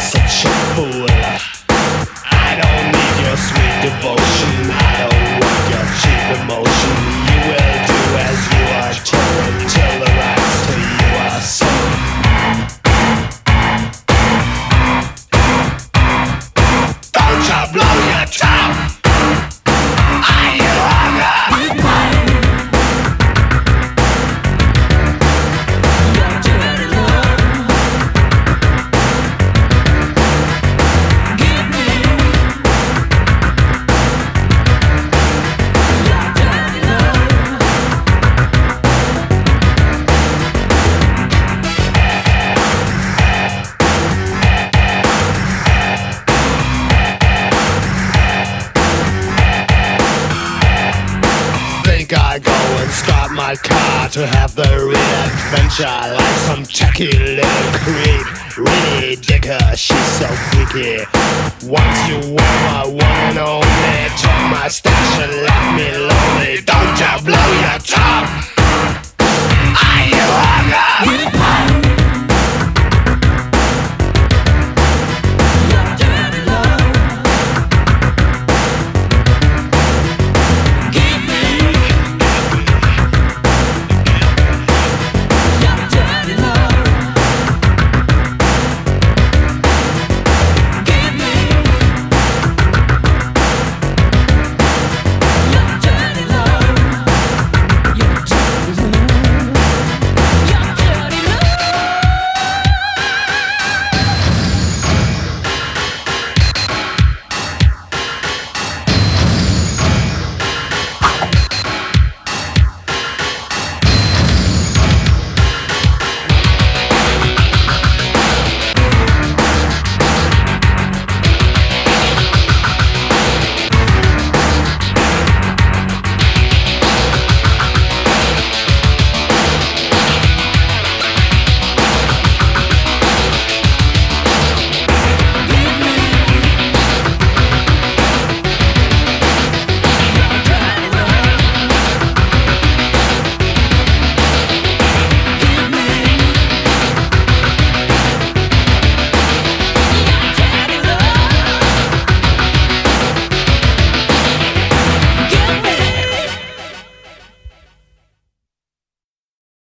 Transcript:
such a fool. I don't need your sweet devotion. I don't want your cheap emotion. You will do as you are told till the rights to you are sold. Don't you blow your top? Are you hungry? I go and start my car to have the real adventure, like some tacky little creep. Really dig her, she's so freaky. Once you were my one and only, took my stash and left me lonely. Don't you blow your top? Are you hungry?